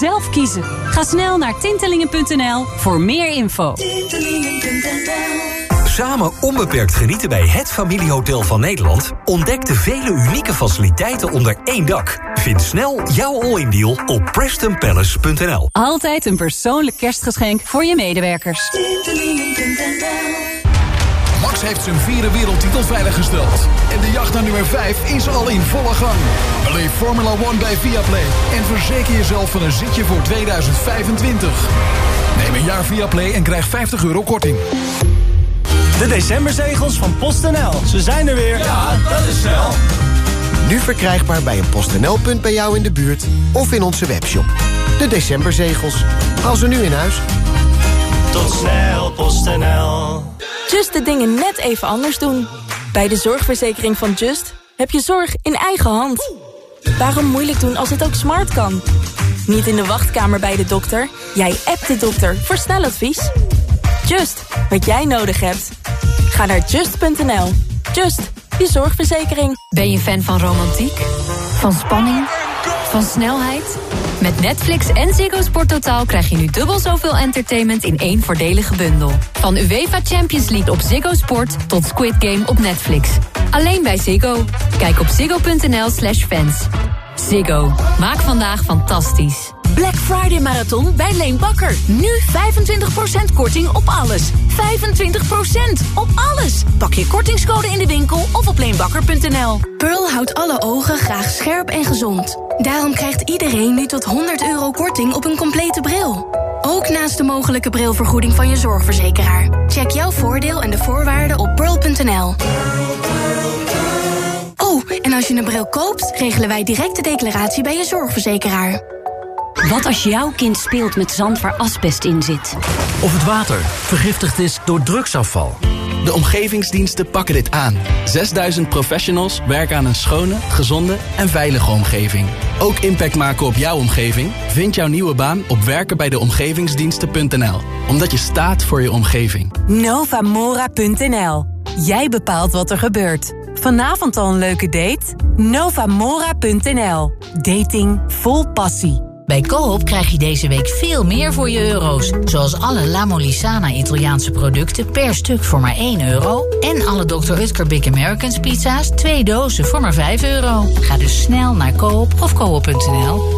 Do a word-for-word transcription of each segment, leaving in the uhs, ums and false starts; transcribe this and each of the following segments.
zelf kiezen. Ga snel naar tintelingen punt n l voor meer info. tintelingen punt n l. Samen onbeperkt genieten bij het familiehotel van Nederland? Ontdek de vele unieke faciliteiten onder één dak. Vind snel jouw all-in deal op preston palace punt n l. Altijd een persoonlijk kerstgeschenk voor je medewerkers. tintelingen punt n l. Max heeft zijn vierde wereldtitel veiliggesteld. En de jacht naar nummer vijf is al in volle gang. Beleef Formula One bij Viaplay. En verzeker jezelf van een zitje voor tweeduizend vijfentwintig. Neem een jaar Viaplay en krijg vijftig euro korting. De decemberzegels van PostNL. Ze zijn er weer. Ja, dat is snel. Nu verkrijgbaar bij een PostNL punt bij jou in de buurt of in onze webshop. De decemberzegels. Haal ze nu in huis. Tot snel, PostNL. Just de dingen net even anders doen. Bij de zorgverzekering van Just heb je zorg in eigen hand. Waarom moeilijk doen als het ook smart kan? Niet in de wachtkamer bij de dokter. Jij appt de dokter voor sneladvies. Just, wat jij nodig hebt. Ga naar just punt n l. Just, je zorgverzekering. Ben je fan van romantiek? Van spanning? Van snelheid? Met Netflix en Ziggo Sport Totaal krijg je nu dubbel zoveel entertainment in één voordelige bundel. Van UEFA Champions League op Ziggo Sport tot Squid Game op Netflix. Alleen bij Ziggo. Kijk op ziggo punt n l slash fans. Ziggo. Maak vandaag fantastisch. Black Friday Marathon bij Leen Bakker. Nu vijfentwintig procent korting op alles. vijfentwintig procent op alles. Pak je kortingscode in de winkel of op leenbakker punt n l. Pearl houdt alle ogen graag scherp en gezond. Daarom krijgt iedereen nu tot honderd euro korting op een complete bril. Ook naast de mogelijke brilvergoeding van je zorgverzekeraar. Check jouw voordeel en de voorwaarden op pearl punt n l. Oh, en als je een bril koopt, regelen wij direct de declaratie bij je zorgverzekeraar. Wat als jouw kind speelt met zand waar asbest in zit? Of het water vergiftigd is door drugsafval? De omgevingsdiensten pakken dit aan. zesduizend professionals werken aan een schone, gezonde en veilige omgeving. Ook impact maken op jouw omgeving? Vind jouw nieuwe baan op werken bij de omgevingsdiensten punt n l. Omdat je staat voor je omgeving. Novamora punt n l. Jij bepaalt wat er gebeurt. Vanavond al een leuke date? Novamora punt n l. Dating vol passie. Bij Coop krijg je deze week veel meer voor je euro's. Zoals alle La Molisana Italiaanse producten per stuk voor maar één euro. En alle dokter Utker Big Americans pizza's twee dozen voor maar vijf euro. Ga dus snel naar Coop of koop punt n l.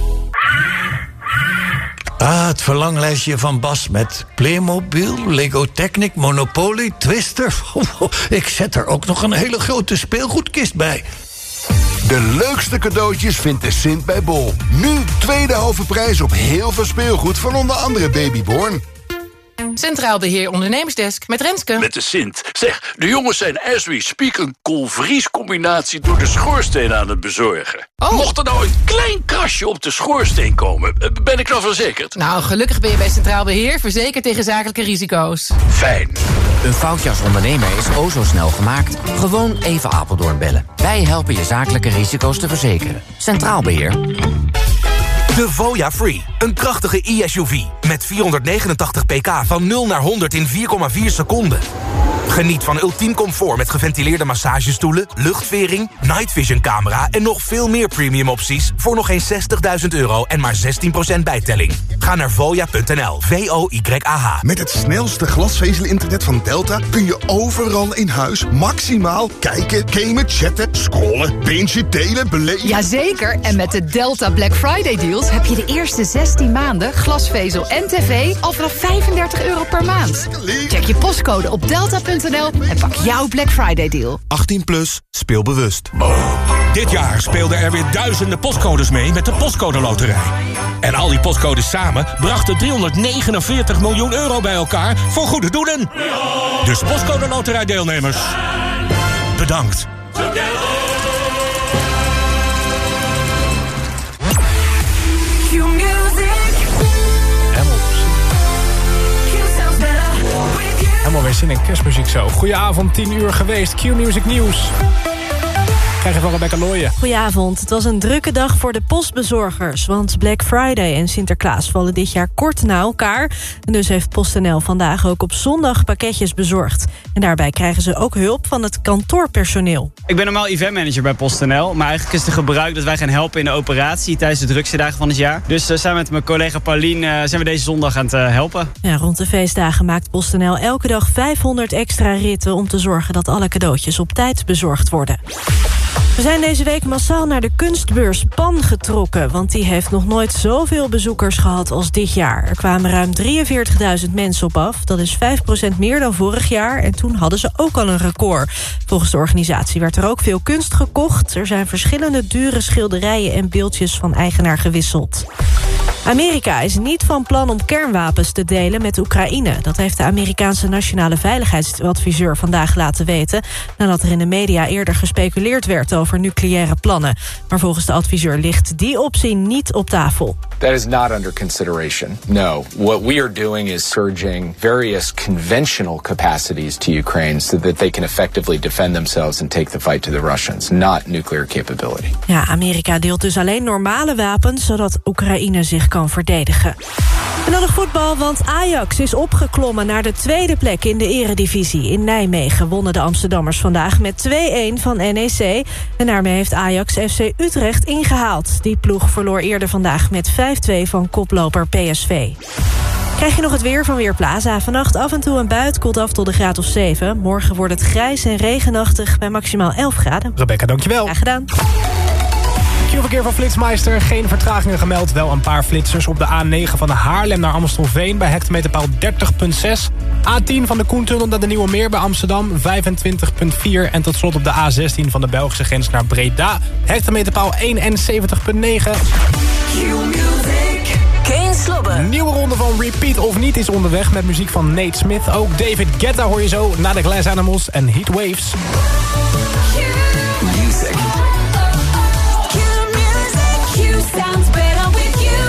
Ah, het verlanglijstje van Bas met Playmobil, Lego Technic, Monopoly, Twister. Ik zet er ook nog een hele grote speelgoedkist bij. De leukste cadeautjes vindt de Sint bij Bol. Nu tweede halve prijs op heel veel speelgoed van onder andere Babyborn. Centraal Beheer Ondernemersdesk met Renske. Met de Sint. Zeg, de jongens zijn as we speak een koolvriescombinatie door de schoorsteen aan het bezorgen. Oh. Mocht er nou een klein krasje op de schoorsteen komen, ben ik nou verzekerd? Nou, gelukkig ben je bij Centraal Beheer verzekerd tegen zakelijke risico's. Fijn. Een foutje als ondernemer is o zo snel gemaakt. Gewoon even Apeldoorn bellen. Wij helpen je zakelijke risico's te verzekeren. Centraal Beheer. De Voya Free. Een krachtige e-S U V met vierhonderdnegenentachtig pk van nul naar honderd in vier komma vier seconden. Geniet van ultiem comfort met geventileerde massagestoelen, luchtvering, night vision camera en nog veel meer premium opties voor nog geen zestigduizend euro en maar zestien procent bijtelling. Ga naar voya punt n l. V O Y A H. Met het snelste glasvezel-internet van Delta kun je overal in huis maximaal kijken, gamen, chatten, scrollen, bingen, delen, beleven. Jazeker, en met de Delta Black Friday deals heb je de eerste zestien maanden glasvezel en tv al vanaf vijfendertig euro per maand. Check je postcode op delta punt n l en pak jouw Black Friday deal. achttien plus, speel bewust. Dit jaar speelden er weer duizenden postcodes mee met de Postcode Loterij. En al die postcodes samen brachten driehonderdnegenenveertig miljoen euro bij elkaar voor goede doelen. Dus Postcode Loterij deelnemers, bedankt. Helemaal weer zin in kerstmuziek zo. Goedenavond, tien uur geweest. Q-Music Nieuws. Krijg je van Rebecca Looijen. Goedenavond. Het was een drukke dag voor de postbezorgers. Want Black Friday en Sinterklaas vallen dit jaar kort na elkaar. En dus heeft PostNL vandaag ook op zondag pakketjes bezorgd. En daarbij krijgen ze ook hulp van het kantoorpersoneel. Ik ben normaal eventmanager bij PostNL. Maar eigenlijk is het gebruik dat wij gaan helpen in de operatie tijdens de drukste dagen van het jaar. Dus uh, samen met mijn collega Paulien uh, zijn we deze zondag aan het uh, helpen. Ja, rond de feestdagen maakt PostNL elke dag vijfhonderd extra ritten om te zorgen dat alle cadeautjes op tijd bezorgd worden. We zijn deze week massaal naar de kunstbeurs Pan getrokken, want die heeft nog nooit zoveel bezoekers gehad als dit jaar. Er kwamen ruim drieënveertigduizend mensen op af. Dat is vijf procent meer dan vorig jaar en toen hadden ze ook al een record. Volgens de organisatie werd er ook veel kunst gekocht. Er zijn verschillende dure schilderijen en beeldjes van eigenaar gewisseld. Amerika is niet van plan om kernwapens te delen met Oekraïne. Dat heeft de Amerikaanse nationale veiligheidsadviseur vandaag laten weten, nadat er in de media eerder gespeculeerd werd over nucleaire plannen. Maar volgens de adviseur ligt die optie niet op tafel. That is not under consideration. No. What we are doing is surging various conventional capacities to Ukraine so that they can effectively defend themselves and take the fight to the Russians, not nuclear capability. Ja, Amerika deelt dus alleen normale wapens, zodat Oekraïne zich kan verdedigen. En dan nog voetbal, want Ajax is opgeklommen naar de tweede plek in de eredivisie. In Nijmegen wonnen de Amsterdammers vandaag met twee-een van N E C. En daarmee heeft Ajax F C Utrecht ingehaald. Die ploeg verloor eerder vandaag met vijf-twee van koploper P S V. Krijg je nog het weer van Weerplaza. Vannacht af en toe een bui, het koelt af tot de graad of zeven. Morgen wordt het grijs en regenachtig bij maximaal elf graden. Rebecca, dankjewel. Graag gedaan. Q-verkeer van Flitsmeister, geen vertragingen gemeld. Wel een paar flitsers op de A negen van Haarlem naar Amstelveen bij hectometerpaal dertig komma zes. A tien van de Koentunnel naar de Nieuwe Meer bij Amsterdam, vijfentwintig komma vier. En tot slot op de A zestien van de Belgische grens naar Breda, hectometerpaal eenenzeventig komma negen. Kane Slobben. Nieuwe ronde van Repeat of Niet is onderweg met muziek van Nate Smith. Ook David Guetta hoor je zo na de Glass Animals en Heatwaves. Music. Sounds better with you.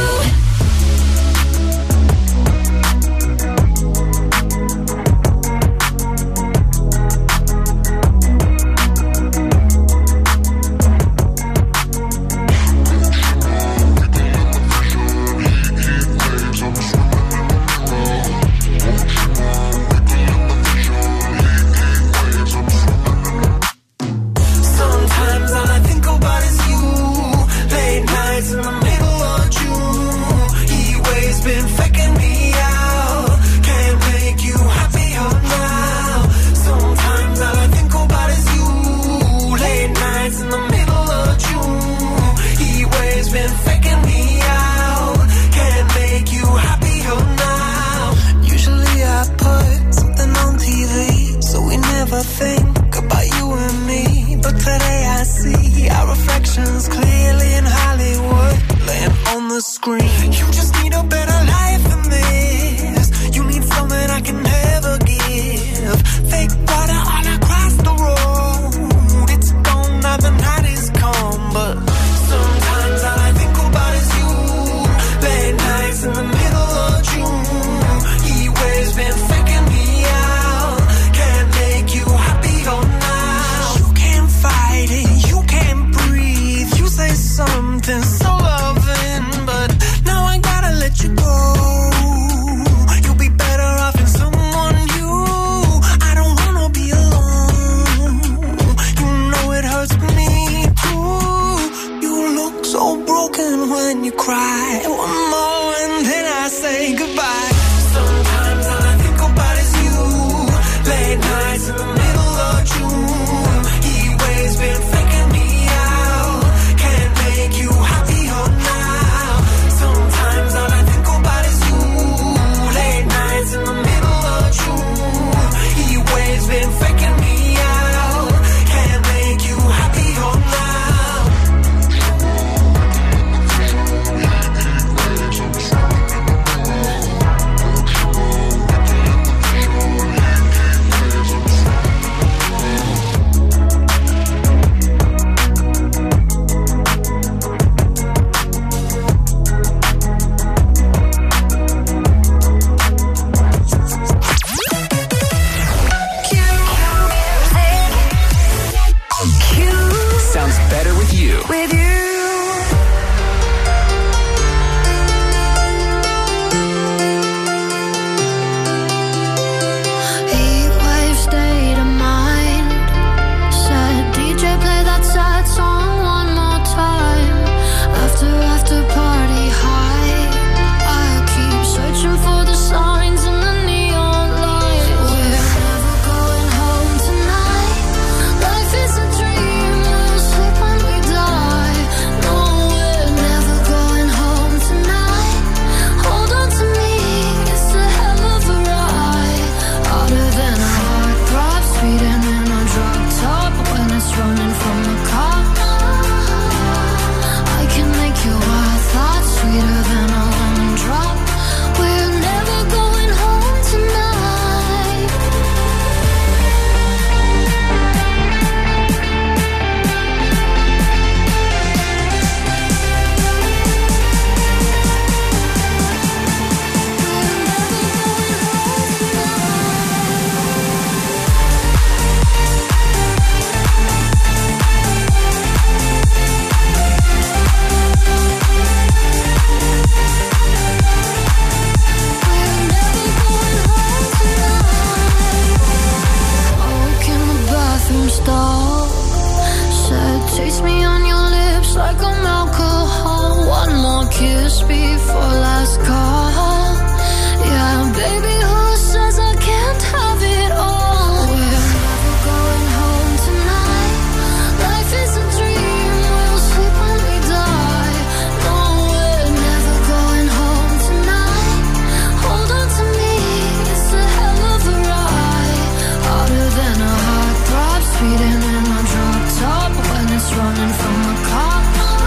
free for last call. Yeah, baby, who says I can't have it all? We're never going home tonight. Life is a dream, we'll sleep when we die. No, we're never going home tonight. Hold on to me, it's a hell of a ride. Harder than a heartthrob, speeding in a drop top when it's running from a cop.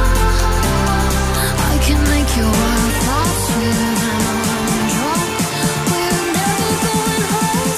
I can make your world pop sweeter than a lemon drop. We're never going home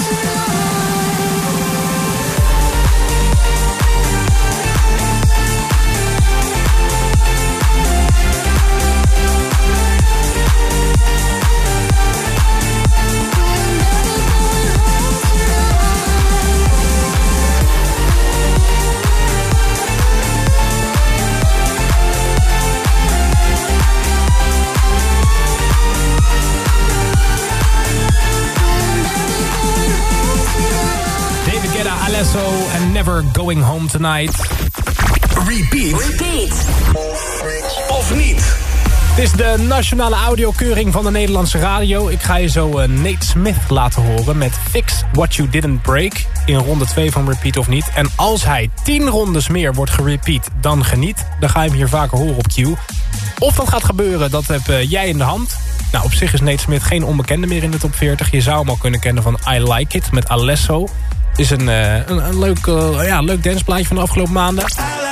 Alesso and Never Going Home Tonight. Repeat. Repeat. Of niet. Het is de nationale audiokeuring van de Nederlandse radio. Ik ga je zo uh, Nate Smith laten horen met Fix What You Didn't Break in ronde twee van Repeat of niet. En als hij tien rondes meer wordt gerepeat dan geniet, dan ga je hem hier vaker horen op Q. Of dat gaat gebeuren, dat heb uh, jij in de hand. Nou, op zich is Nate Smith geen onbekende meer in de top veertig. Je zou hem al kunnen kennen van I Like It met Alesso. Is een, uh, een, een leuk, uh, ja, leuk danceplaatje van de afgelopen maanden.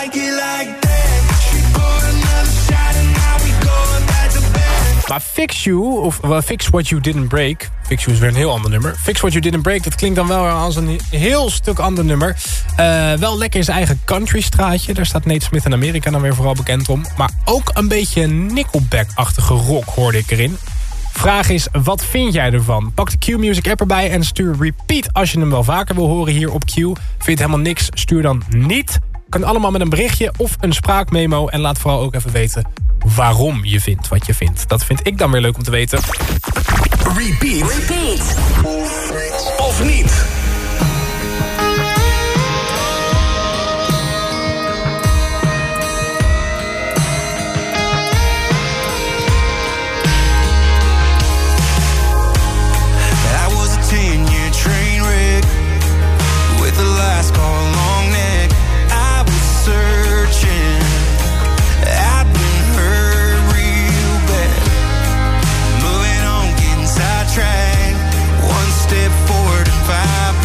Maar Fix You, of well, Fix What You Didn't Break... Fix You is weer een heel ander nummer. Fix What You Didn't Break, dat klinkt dan wel als een heel stuk ander nummer. Uh, wel lekker in zijn eigen country straatje. Daar staat Nate Smith in Amerika dan weer vooral bekend om. Maar ook een beetje Nickelback-achtige rock hoorde ik erin. Vraag is, wat vind jij ervan? Pak de Q-Music app erbij en stuur Repeat als je hem wel vaker wil horen hier op Q. Vind je het helemaal niks, stuur dan niet. Kan allemaal met een berichtje of een spraakmemo. En laat vooral ook even weten waarom je vindt wat je vindt. Dat vind ik dan weer leuk om te weten. Repeat. Repeat. Of niet. Last call long neck, I was searching. I've been hurt real bad. Moving on, getting sidetracked. One step forward and five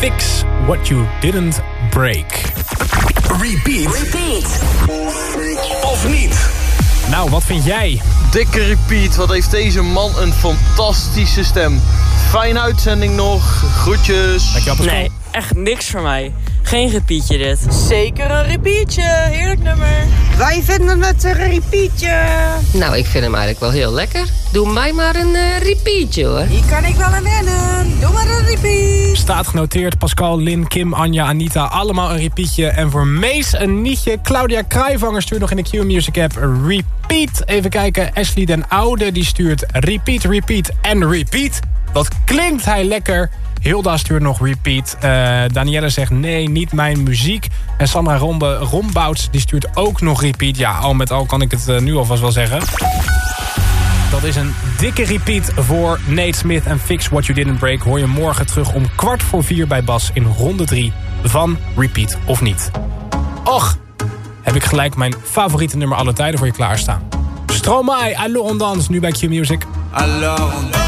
Fix What You Didn't Break. Repeat. Repeat. Of niet? Nou, wat vind jij? Dikke repeat, wat heeft deze man een fantastische stem. Fijne uitzending nog, groetjes. Dankjewel, Pascal. Nee, echt niks voor mij. Geen repeatje dit. Zeker een repeatje, heerlijk nummer. Wij vinden het een repeatje. Nou, ik vind hem eigenlijk wel heel lekker. Doe mij maar een uh, repeatje, hoor. Hier kan ik wel aan wennen. Doe maar een repeat. Staat genoteerd. Pascal, Lin, Kim, Anja, Anita. Allemaal een repeatje. En voor Mees een nietje. Claudia Kruivanger stuurt nog in de Q-Music app repeat. Even kijken. Ashley den Oude die stuurt repeat, repeat en repeat. Wat klinkt hij lekker. Hilda stuurt nog repeat. Uh, Danielle zegt nee, niet mijn muziek. En Sandra Rombe, Rombouts die stuurt ook nog repeat. Ja, al met al kan ik het uh, nu alvast wel zeggen. Dat is een dikke repeat voor Nate Smith en Fix What You Didn't Break. Hoor je morgen terug om kwart voor vier bij Bas in ronde drie van Repeat of Niet. Och, heb ik gelijk mijn favoriete nummer alle tijden voor je klaarstaan. Stromae, Alors on danse, nu bij Q-Music. Alors on danse.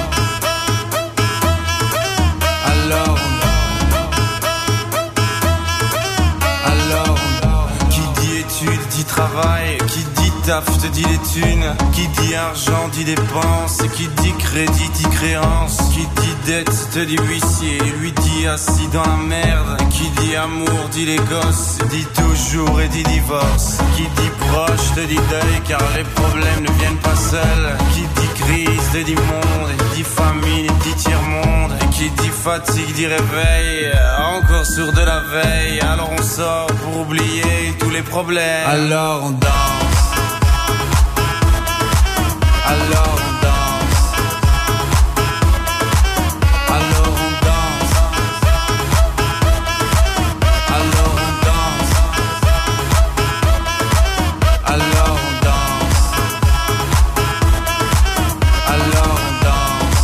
Alors, alors, qui dit études dit travail, qui dit taf te dit les thunes, qui dit argent dit dépense, qui dit crédit dit créance, qui dit dette te dit huissier, lui dit assis dans la merde, qui dit amour dit les gosses, dit toujours et dit divorce, qui dit proche te dit deuil car les problèmes ne viennent pas seuls, qui dit crise te dit monde, dit famine dit tiers-monde, qui dit fatigue dit réveil, encore sourd de la veille, alors on sort pour oublier tous les problèmes. Alors on danse. Alors on danse. Alors on danse. Alors on danse. Alors on danse. Alors on danse.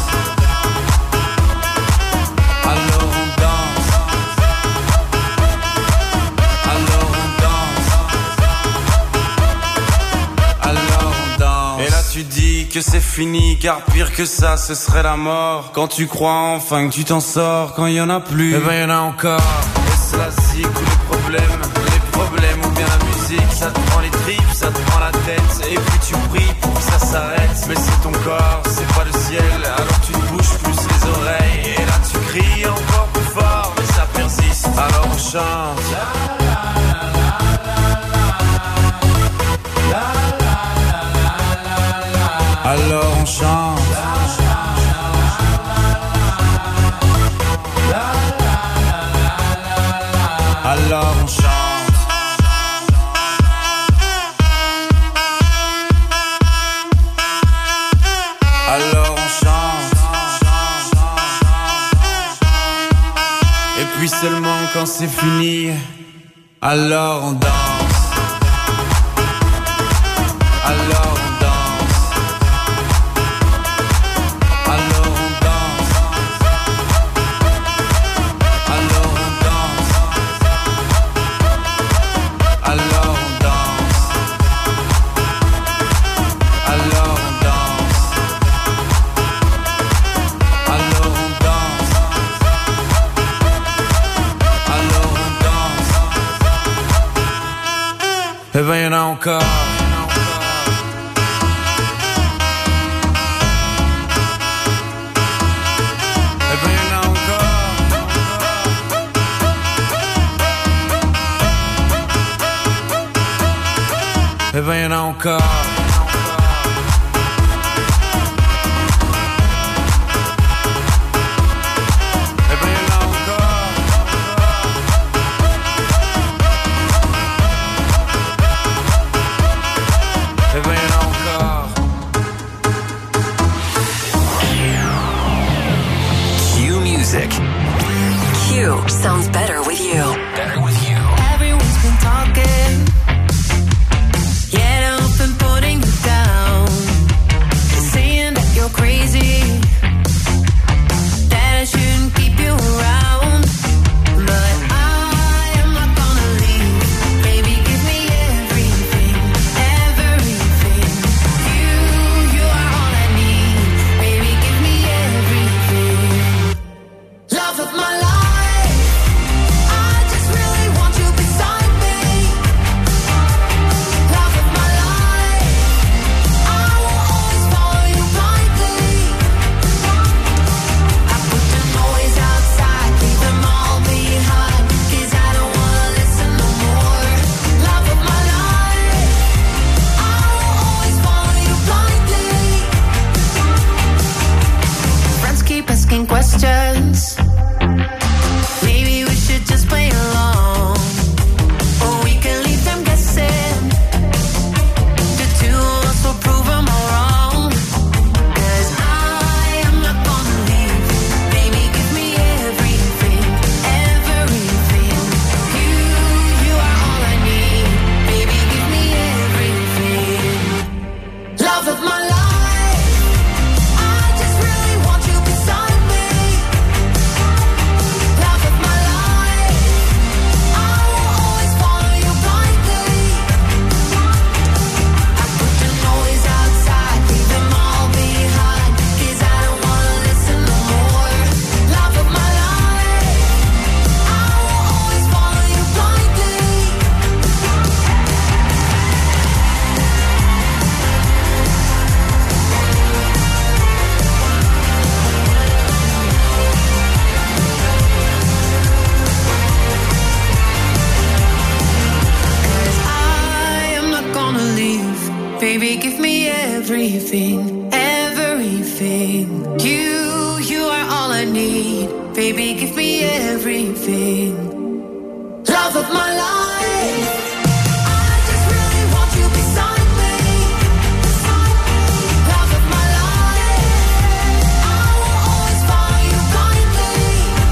Alors on danse. Alors on danse. Alors on danse. Et là tu dis que c'est fini, car pire que ça ce serait la mort. Quand tu crois enfin que tu t'en sors, quand y en a plus, eh ben y en a encore. Et c'est la zig ou les problèmes, les problèmes ou bien la musique. Ça te prend les tripes, ça te prend la tête, et puis tu pries pour que ça s'arrête. Mais c'est ton corps, c'est pas le ciel, alors tu te bouges plus les oreilles. Et là tu cries encore plus fort, mais ça persiste, alors on chante. Alors on chante. Alors on chante. Alors on chante. Et puis seulement quand c'est fini, alors on danse. Alors on danse. Alors on danse. Alors on danse. Alors on danse. Alors on danse. Alors on danse. Alors on danse. Eh ben y'en a encore. Eh ben y'en a encore. Eh ben y'en a encore. Eh ben y'en a encore. Q-Music. Q sounds better with you. Better with you. Everyone's been talking. Putting you down, saying that you're crazy, that I shouldn't keep you around, but I am not gonna leave. Baby, give me everything, everything. You, you are all I need. Baby, give me everything. Love of my life. baby, give me everything. Love of my life. I just really want you beside me. Love of my life. I will always follow you blindly.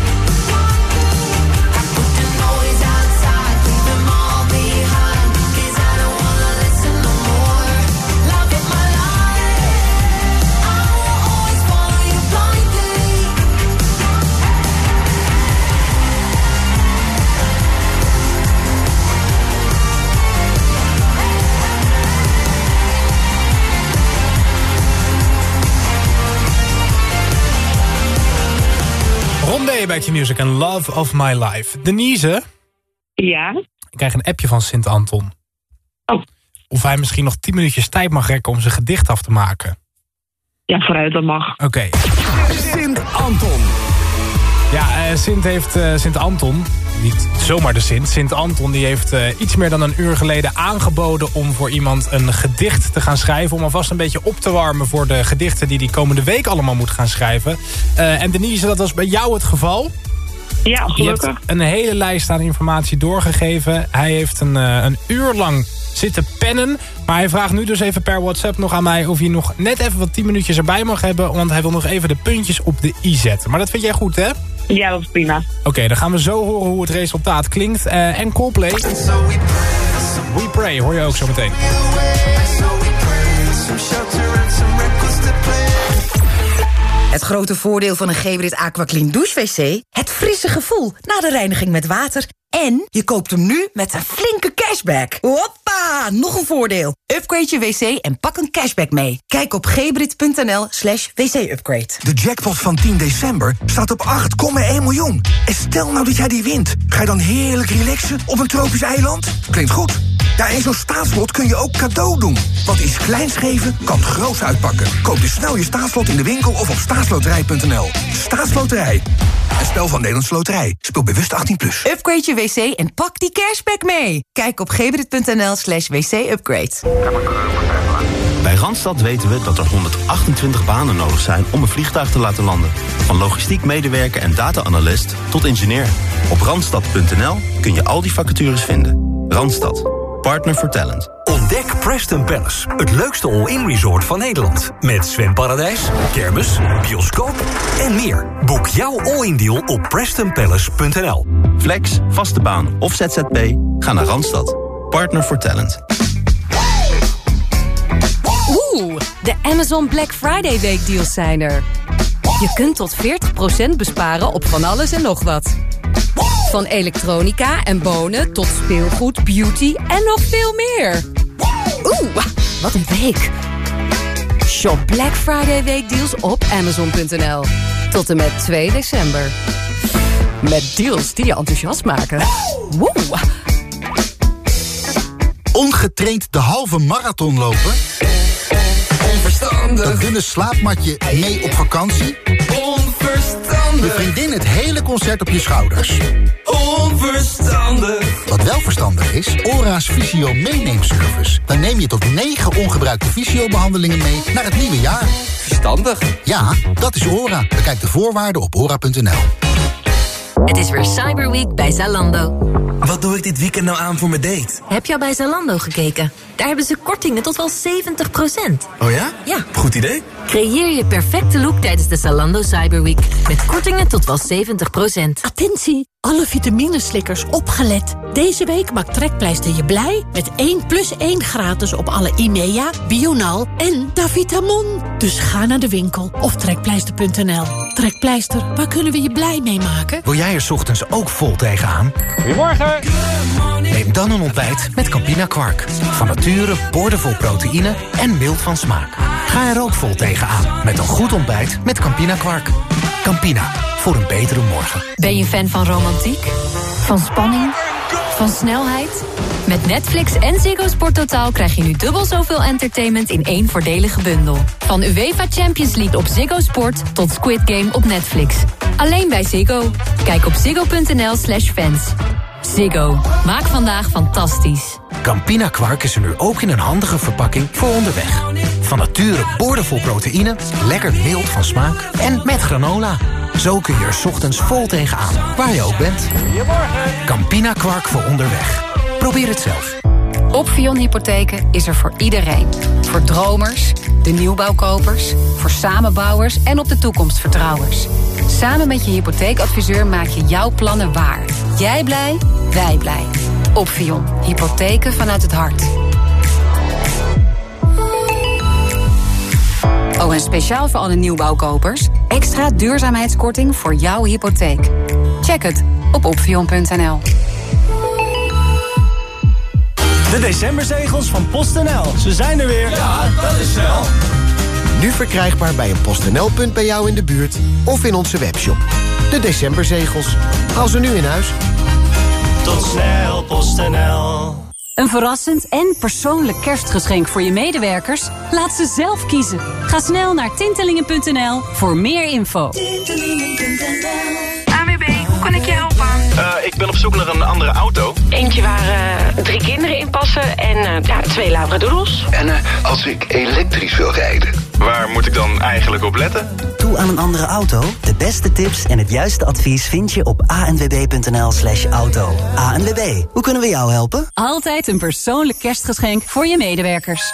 I put the noise outside, leave them all behind. 'Cause I don't wanna listen no more. Love of my life. I will always follow you blindly. Rondé bij Q-Music en Love of My Life. Denise? Ja? Ik krijg een appje van Sint Anton. Oh. Of hij misschien nog tien minuutjes tijd mag rekken om zijn gedicht af te maken. Ja, vooruit, dat mag. Oké. Okay. Sint Anton. Ja, uh, Sint heeft uh, Sint Anton, niet zomaar de Sint. Sint Anton die heeft uh, iets meer dan een uur geleden aangeboden om voor iemand een gedicht te gaan schrijven. Om alvast een beetje op te warmen voor de gedichten die hij komende week allemaal moet gaan schrijven. Uh, en Denise, dat was bij jou het geval. Ja, gelukkig. Je hebt een hele lijst aan informatie doorgegeven. Hij heeft een, uh, een uur lang zitten pennen. Maar hij vraagt nu dus even per WhatsApp nog aan mij of hij nog net even wat tien minuutjes erbij mag hebben. Want hij wil nog even de puntjes op de i zetten. Maar dat vind jij goed, hè? Ja, dat is prima. Oké, okay, dan gaan we zo horen hoe het resultaat klinkt. Uh, en Coldplay. We Pray, hoor je ook zo meteen. Het grote voordeel van een Geberit AquaClean douche-wc... het frisse gevoel na de reiniging met water... en je koopt hem nu met een flinke cashback. Hoppa, nog een voordeel. Upgrade je wc en pak een cashback mee. Kijk op gebrit.nl slash wc-upgrade. De jackpot van tien december staat op acht komma één miljoen. En stel nou dat jij die wint. Ga je dan heerlijk relaxen op een tropisch eiland? Klinkt goed. Ja, in zo'n staatslot kun je ook cadeau doen. Want iets kleins geven kan groots uitpakken. Koop dus snel je staatslot in de winkel of op staatsloterij punt n l. Staatsloterij. Een spel van Nederlandse Loterij. Speel bewust achttien plus. Upgrade je wc en pak die cashback mee. Kijk op gebrit.nl slash wc-upgrade. Bij Randstad weten we dat er honderdachtentwintig banen nodig zijn om een vliegtuig te laten landen. Van logistiek medewerker en data-analyst tot ingenieur. Op randstad punt n l kun je al die vacatures vinden. Randstad. Partner for Talent. Ontdek Preston Palace, het leukste all-in resort van Nederland. Met zwemparadijs, kermis, bioscoop en meer. Boek jouw all-in deal op preston palace punt n l. Flex, vaste baan of Z Z P? Ga naar Randstad. Partner for Talent. Oeh, de Amazon Black Friday weekdeals zijn er. Je kunt tot veertig procent besparen op van alles en nog wat. Van elektronica en bonen tot speelgoed, beauty en nog veel meer. Oeh, wat een week. Shop Black Friday weekdeals op amazon punt n l. Tot en met twee december. Met deals die je enthousiast maken. Woe! Ongetraind de halve marathon lopen? Onverstandig. Dat dunne slaapmatje mee op vakantie? Onverstandig. Je vriendin het hele concert op je schouders? Onverstandig. Wat wel verstandig is, Ora's Visio meeneemservice. Dan neem je tot negen ongebruikte visio-behandelingen mee naar het nieuwe jaar. Verstandig. Ja, dat is Ora. Bekijk de voorwaarden op ora punt n l. Het is weer Cyber Week bij Zalando. Wat doe ik dit weekend nou aan voor mijn date? Heb je al bij Zalando gekeken? Daar hebben ze kortingen tot wel zeventig procent. Oh ja? Ja. Goed idee. Creëer je perfecte look tijdens de Zalando Cyber Week. Met kortingen tot wel zeventig procent. Attentie, alle vitamineslikkers opgelet. Deze week maakt Trekpleister je blij met één plus één gratis op alle Imea, Bional en Davitamon. Dus ga naar de winkel of trekpleister punt n l. Trekpleister, waar kunnen we je blij mee maken? Wil jij er 's ochtends ook vol tegenaan? Goedemorgen. Neem dan een ontbijt met Campina Kwark. Van nature boordevol proteïne en mild van smaak. Ga er ook vol tegenaan met een goed ontbijt met Campina Kwark. Campina, voor een betere morgen. Ben je fan van romantiek? Van spanning? Van snelheid? Met Netflix en Ziggo Sport Totaal krijg je nu dubbel zoveel entertainment in één voordelige bundel. Van UEFA Champions League op Ziggo Sport tot Squid Game op Netflix. Alleen bij Ziggo. Kijk op ziggo punt n l slash fans. Ziggo. Maak vandaag fantastisch. Campina Kwark is er nu ook in een handige verpakking voor onderweg. Van Van nature boordevol proteïne, lekker mild van smaak en met granola. Zo kun je er 's ochtends vol tegenaan, waar je ook bent. Campina Kwark voor onderweg. Probeer het zelf. Opvion Hypotheken is er voor iedereen. Voor dromers, de nieuwbouwkopers, voor samenbouwers en op de toekomstvertrouwers. Samen met je hypotheekadviseur maak je jouw plannen waar. Jij blij, wij blij. Opvion. Hypotheken vanuit het hart. Oh, en speciaal voor alle nieuwbouwkopers. Extra duurzaamheidskorting voor jouw hypotheek. Check het op opvion punt n l. De decemberzegels van PostNL. Ze zijn er weer. Ja, dat is snel. Nu verkrijgbaar bij een PostNL-punt bij jou in de buurt of in onze webshop. De decemberzegels. Haal ze nu in huis. Tot snel, PostNL. Een verrassend en persoonlijk kerstgeschenk voor je medewerkers? Laat ze zelf kiezen. Ga snel naar tintelingen punt n l voor meer info. A W B, hoe kan ik je helpen? Uh, ik ben op zoek naar een andere auto. Eentje waar uh, drie kinderen in passen en uh, ja, twee labradoodles. En uh, als ik elektrisch wil rijden? Waar moet ik dan eigenlijk op letten? Toe aan een andere auto? De beste tips en het juiste advies vind je op a n w b punt n l slash auto. A N W B, hoe kunnen we jou helpen? Altijd een persoonlijk kerstgeschenk voor je medewerkers.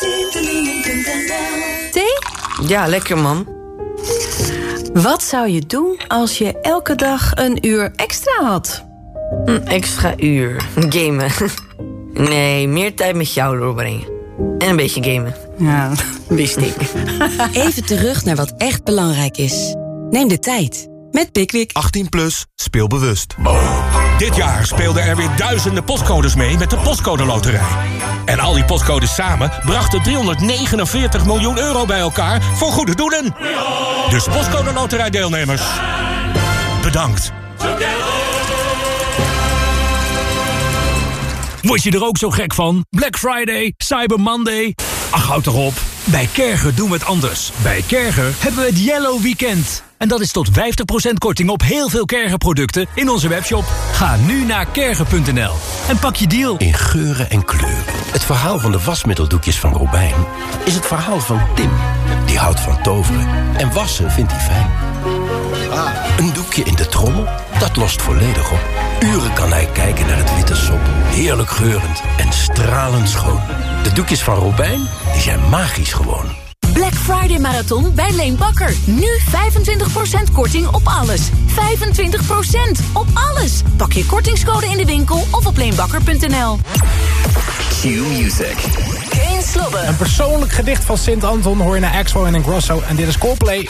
Thee? Ja, lekker man. Wat zou je doen als je elke dag een uur extra had? Een extra uur? Gamen. Nee, meer tijd met jou doorbrengen. En een beetje gamen. Ja, wist ik. Even terug naar wat echt belangrijk is. Neem de tijd. Met Pickwick. achttien plus, speel bewust. Dit jaar speelden er weer duizenden postcodes mee met de Postcode Loterij. En al die postcodes samen brachten driehonderdnegenenveertig miljoen euro bij elkaar voor goede doelen. Dus Postcode Loterij deelnemers, bedankt. Word je er ook zo gek van? Black Friday, Cyber Monday. Ach, houd toch op. Bij Kerger doen we het anders. Bij Kerger hebben we het Yellow Weekend. En dat is tot vijftig procent korting op heel veel Kerger-producten in onze webshop. Ga nu naar kerger punt n l en pak je deal. In geuren en kleuren. Het verhaal van de wasmiddeldoekjes van Robijn is het verhaal van Tim. Die houdt van toveren. En wassen vindt hij fijn. Een doekje in de trommel, dat lost volledig op. Uren kan hij kijken naar het witte sop. Heerlijk geurend en stralend schoon. De doekjes van Robijn, die zijn magisch gewoon. Black Friday Marathon bij Leen Bakker. Nu vijfentwintig procent korting op alles. vijfentwintig procent op alles. Pak je kortingscode in de winkel of op leenbakker punt n l. Q-Music. Geen slobben. Een persoonlijk gedicht van Sint Anton hoor je naar Axwell en Grosso. En dit is Coldplay.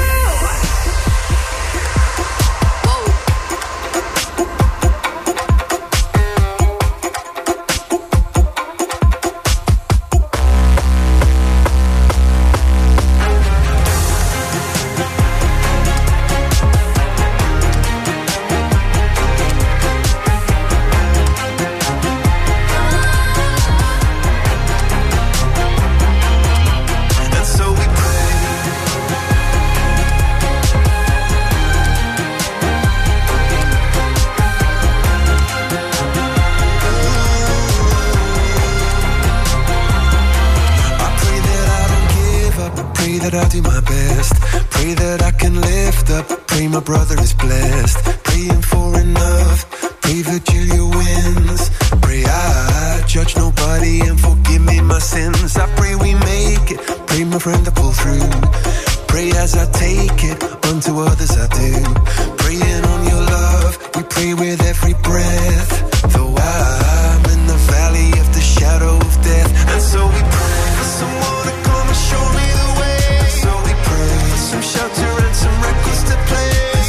My brother is blessed, praying for enough. Pray Virgilia wins. Pray I judge nobody and forgive me my sins. I pray we make it. Pray my friend to pull through. Pray as I take it, unto others I do. Praying on your love, we pray with every breath. Though I'm in the valley of the shadow of death, and so we pray for someone to come and show me the way. And so we pray for some shelter and some records to play.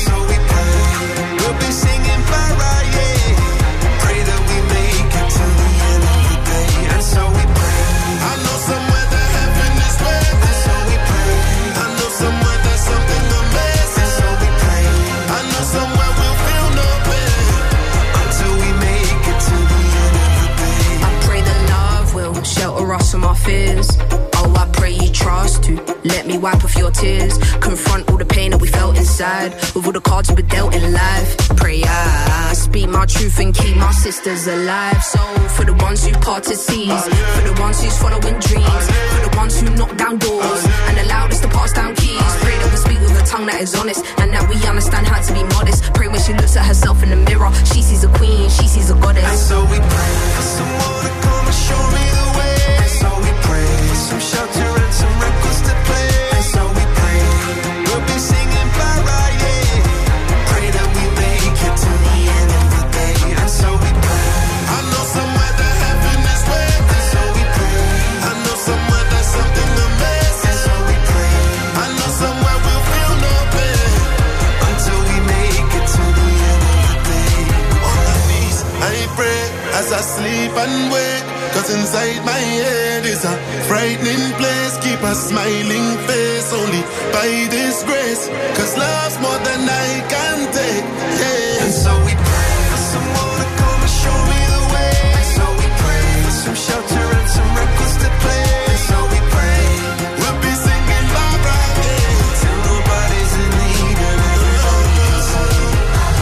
From our fears. Oh, I pray you trust to let me wipe off your tears. Confront all the pain that we felt inside with all the cards we dealt in life. Pray I speak my our truth and keep my sisters alive. So for the ones who parted seas, for the ones who's following dreams, for the ones who knock down doors and allowed us to pass down keys. Pray that we speak with a tongue that is honest and that we understand how to be modest. Pray when she looks at herself in the mirror, she sees a queen, she sees a goddess. And so we pray for someone to come and show me the way. And so we pray for some shelter and some records to play. And so we pray we'll be singing Barra, yeah. Pray that we make it to the end of the day. And so we pray. I know somewhere that heaven is waiting. And so we pray. I know somewhere there's something amazing. And so we pray. I know somewhere we'll feel no pain until we make it to the end of the day. On my knees, I pray as I sleep and wake. Cause inside my head is a frightening place. Keep a smiling face only by this grace. Cause love's more than I can take, yeah. And so we pray for someone to come and show me the way. And so we pray for some shelter and some records to play. And so we pray we'll be singing Barbara, yeah, till nobody's in need and everybody's in.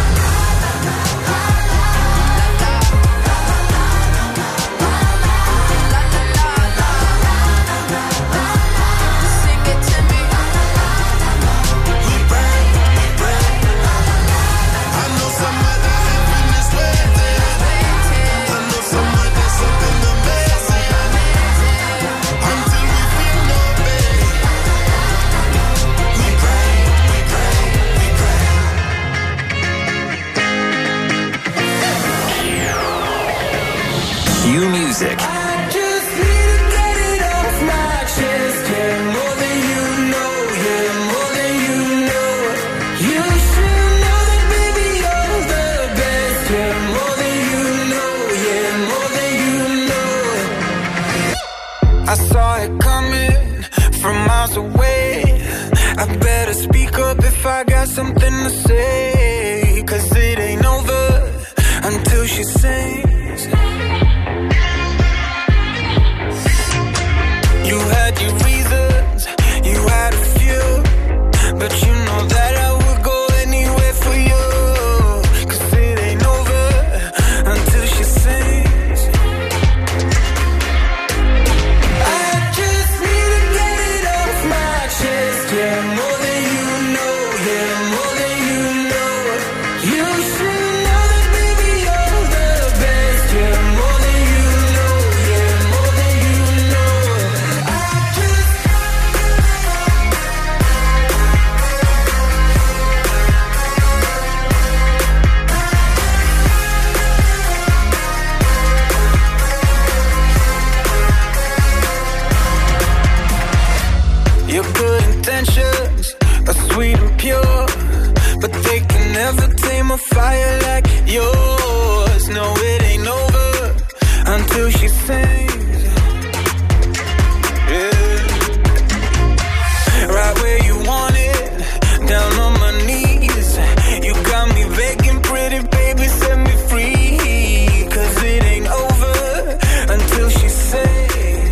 Q Music. I just need to get it off my chest. Yeah, more than you know. Yeah, more than you know. You should know that, baby, you're the best. Yeah, more than you know. Yeah, more than you know. I saw it coming from miles away. I better speak up if I got something to say. Cause it ain't over until she sings. You had your reasons, you had a few, but you know that I would go anywhere for you. Cause it ain't over until she sings. I just need to get it off my chest. Yeah, more than you know, yeah, more than you know. You should know that, baby, you're the best. Yeah, more than you know, yeah, more than you know. Your good intentions are sweet and pure, but they can never tame a fire like yours. No, it ain't over until she sings. Yeah. Right where you want it, down on my knees. You got me begging, pretty baby, set me free. Cause it ain't over until she sings.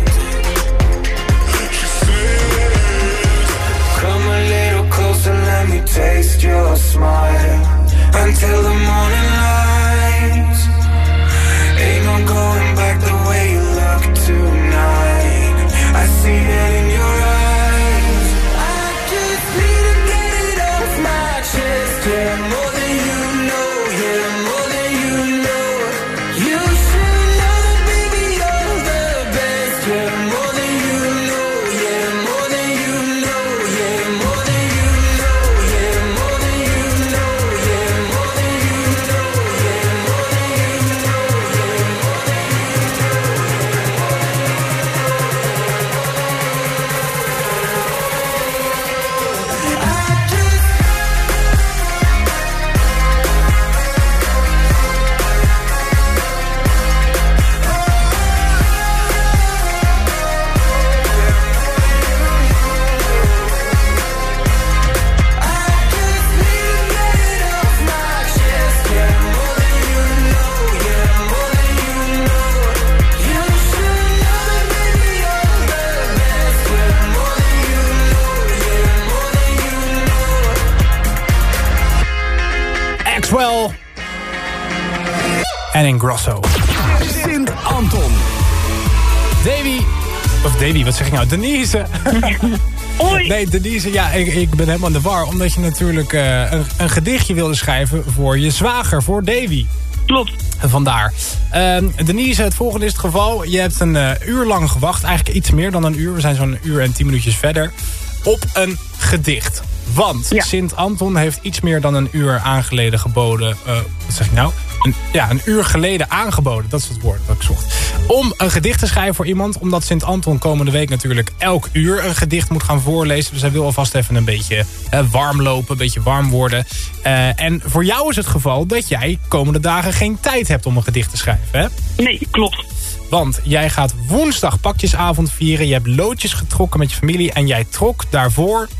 Come a little closer, let me taste your smile. Until the morning lights. Ain't no going back the way you look tonight. I see it in your eyes. I just need to get it off my chest. Yeah, more than you know. Yeah, more than you know. You should know that, baby, you're the best. Yeah, more than you know. Yeah, more than you know. Yeah, more than you know. Yeah, more than you know. Yeah, more than you know. en Ingrosso. Sint-Anton. Davy, of Davy, wat zeg ik nou? Denise. Hoi. Nee, Denise, ja, ik, ik ben helemaal in de war. Omdat je natuurlijk uh, een, een gedichtje wilde schrijven voor je zwager, voor Davy. Klopt. Vandaar. Uh, Denise, het volgende is het geval. Je hebt een uh, uur lang gewacht, eigenlijk iets meer dan een uur. We zijn zo'n uur en tien minuutjes verder. Op een gedicht. Want ja. Sint-Anton heeft iets meer dan een uur aangeleden geboden. Uh, wat zeg ik nou? Een, ja, een uur geleden aangeboden. Dat is het woord dat ik zocht. Om een gedicht te schrijven voor iemand. Omdat Sint-Anton komende week natuurlijk elk uur een gedicht moet gaan voorlezen. Dus hij wil alvast even een beetje uh, warm lopen. Een beetje warm worden. Uh, en voor jou is het geval dat jij komende dagen geen tijd hebt om een gedicht te schrijven. Hè? Nee, klopt. Want jij gaat woensdag pakjesavond vieren. Je hebt loodjes getrokken met je familie. En jij trok daarvoor...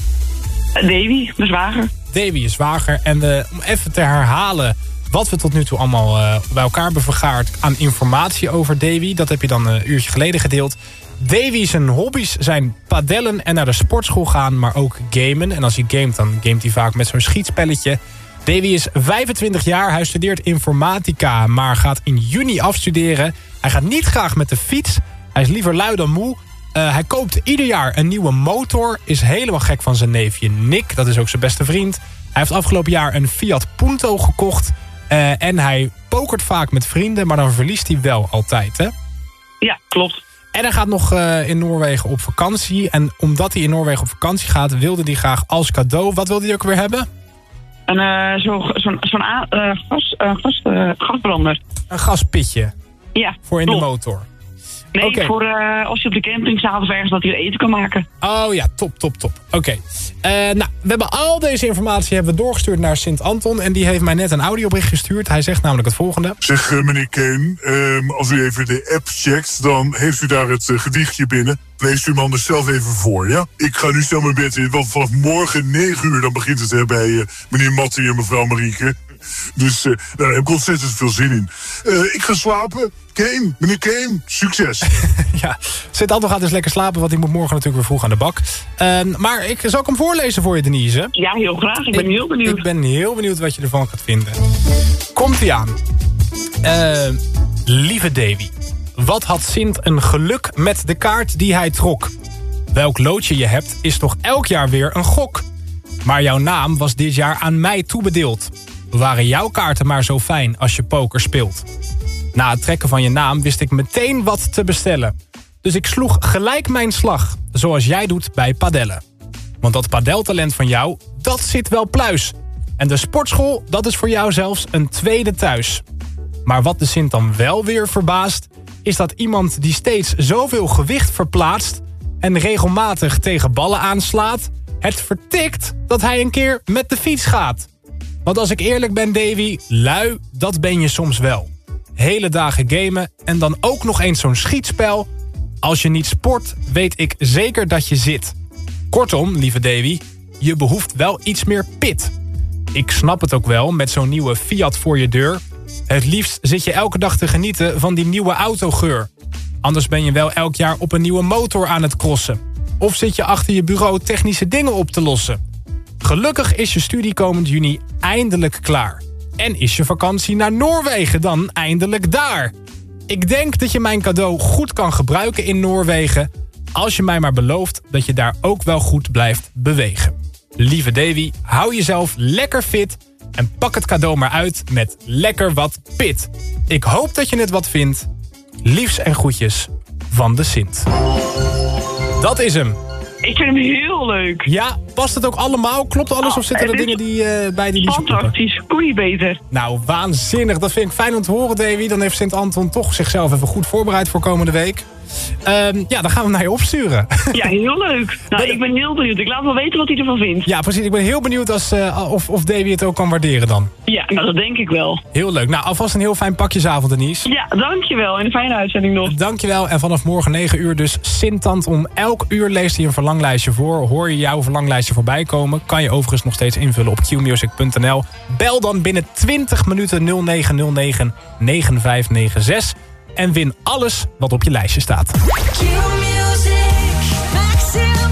Davy, mijn zwager. Davy, je zwager. En uh, om even te herhalen wat we tot nu toe allemaal uh, bij elkaar hebben vergaard aan informatie over Davy. Dat heb je dan een uurtje geleden gedeeld. Davy zijn hobby's zijn padellen en naar de sportschool gaan, maar ook gamen. En als hij gamet, dan gamet hij vaak met zo'n schietspelletje. Davy is vijfentwintig jaar, hij studeert informatica, maar gaat in juni afstuderen. Hij gaat niet graag met de fiets, hij is liever lui dan moe. Uh, hij koopt ieder jaar een nieuwe motor, is helemaal gek van zijn neefje Nick, dat is ook zijn beste vriend. Hij heeft afgelopen jaar een Fiat Punto gekocht. Uh, en hij pokert vaak met vrienden, maar dan verliest hij wel altijd, hè? Ja, klopt. En hij gaat nog uh, in Noorwegen op vakantie. En omdat hij in Noorwegen op vakantie gaat, wilde hij graag als cadeau... Wat wilde hij ook weer hebben? Een uh, zo'n zo zo'n uh, gas, uh, gas, uh, gasbrander. Een gaspitje? Ja, voor in klopt. de motor? Nee, okay. voor uh, als je op de camping staat of ergens dat hij er eten kan maken. Oh ja, top, top, top. Oké. Okay. Uh, nou, we hebben al deze informatie hebben we doorgestuurd naar Sint-Anton. En die heeft mij net een audiobericht gestuurd. Hij zegt namelijk het volgende. Zeg uh, meneer Kane, um, als u even de app checkt, dan heeft u daar het uh, gedichtje binnen. Leest u hem anders zelf even voor, ja? Ik ga nu snel mijn bed in, want vanaf morgen negen uur... dan begint het hè, bij uh, meneer Mattie en mevrouw Marieke. Dus uh, daar heb ik ontzettend veel zin in. Uh, ik ga slapen. Kane, meneer Kane, succes. Ja, Sint-Anton gaat dus lekker slapen, want hij moet morgen natuurlijk weer vroeg aan de bak. Uh, maar ik zal ik hem voorlezen voor je, Denise. Ja, heel graag. Ik ben ik, heel benieuwd. Ik ben heel benieuwd wat je ervan gaat vinden. Komt-ie aan. Uh, lieve Davy, wat had Sint een geluk met de kaart die hij trok? Welk loodje je hebt is toch elk jaar weer een gok. Maar jouw naam was dit jaar aan mij toebedeeld. Waren jouw kaarten maar zo fijn als je poker speelt? Na het trekken van je naam wist ik meteen wat te bestellen. Dus ik sloeg gelijk mijn slag, zoals jij doet bij padellen. Want dat padeltalent van jou, dat zit wel pluis. En de sportschool, dat is voor jou zelfs een tweede thuis. Maar wat de Sint dan wel weer verbaast, is dat iemand die steeds zoveel gewicht verplaatst en regelmatig tegen ballen aanslaat, het vertikt dat hij een keer met de fiets gaat. Want als ik eerlijk ben, Davy, lui, dat ben je soms wel. Hele dagen gamen en dan ook nog eens zo'n schietspel. Als je niet sport, weet ik zeker dat je zit. Kortom, lieve Davy, je behoeft wel iets meer pit. Ik snap het ook wel met zo'n nieuwe Fiat voor je deur. Het liefst zit je elke dag te genieten van die nieuwe autogeur. Anders ben je wel elk jaar op een nieuwe motor aan het crossen. Of zit je achter je bureau technische dingen op te lossen. Gelukkig is je studie komend juni eindelijk klaar. En is je vakantie naar Noorwegen dan eindelijk daar. Ik denk dat je mijn cadeau goed kan gebruiken in Noorwegen, als je mij maar belooft dat je daar ook wel goed blijft bewegen. Lieve Davy, hou jezelf lekker fit en pak het cadeau maar uit met lekker wat pit. Ik hoop dat je het wat vindt. Liefs en groetjes van de Sint. Dat is hem. Ik vind hem heel leuk. Ja, past het ook allemaal? Klopt alles oh, of zitten er dingen die, uh, bij die niet zo kloppen? Fantastisch, kon niet beter. Nou, waanzinnig. Dat vind ik fijn om te horen, Davy. Dan heeft Sint-Anton toch zichzelf even goed voorbereid voor komende week. Um, ja, dan gaan we hem naar je opsturen. Ja, heel leuk. Nou, ik ben heel benieuwd. Ik laat wel weten wat hij ervan vindt. Ja, precies. Ik ben heel benieuwd als, uh, of, of Davy het ook kan waarderen dan. Ja, nou, dat denk ik wel. Heel leuk. Nou, alvast een heel fijn pakjesavond, Denise. Ja, dankjewel. En een fijne uitzending nog. Dankjewel. En vanaf morgen negen uur dus Sint-Anton. Elk uur leest hij een verlanglijstje voor. Hoor je jouw verlanglijstje voorbij komen. Kan je overigens nog steeds invullen op q music punt n l. Bel dan binnen twintig minuten nul negen nul negen negen vijf negen zes. En win alles wat op je lijstje staat. Q-music, maximum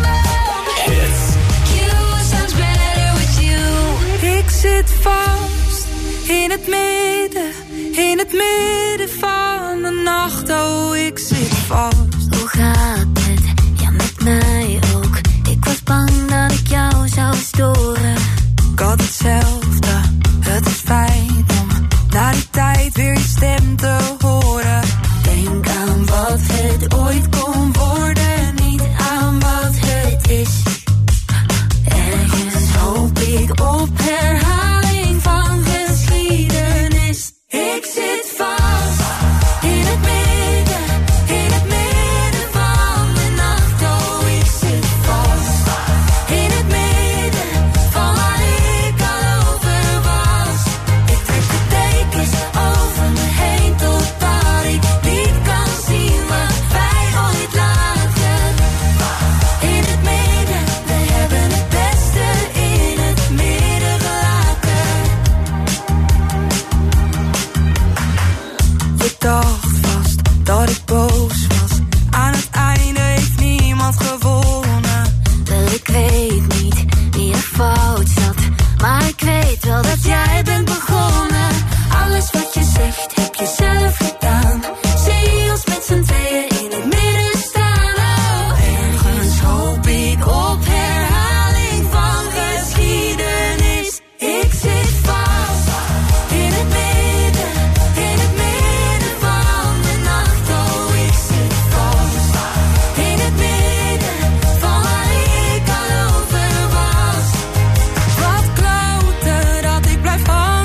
hits. Q sounds better with you. Ik zit vast In het midden, in het midden van de nacht, oh ik zit vast. Hoe gaat het? Ja, met mij ook. Ik was bang dat ik jou zou storen. Ik had hetzelfde, het is fijn om na die tijd weer je stem te horen. Denk aan wat het ooit kon worden, niet aan wat het is. Ergens hoop ik op herhaling van geschiedenis. Ik zit vast in het midden, in het midden van de nacht. Oh, ik zit vast in het midden van waar ik al over was. Ik trek de dekens over me heen totdat ik niet kan zien wat wij ooit lagen. In het midden, we hebben het beste in het midden gelaten. Je dacht vast dat ik boos was. Aan het einde heeft niemand gewonnen. Wel, ik weet niet wie er fout zat, maar ik weet wel dat jij bent begonnen. Alles wat je zegt heb je zelf gedaan. Zie ons met z'n tweeën in het midden staan. Oh, ergens hoop ik op herhaling van geschiedenis. Ik zit vast in het midden, in het midden van de nacht. Oh, ik zit vast in het midden van waar ik al over was. Wat kloten dat ik blijf hangen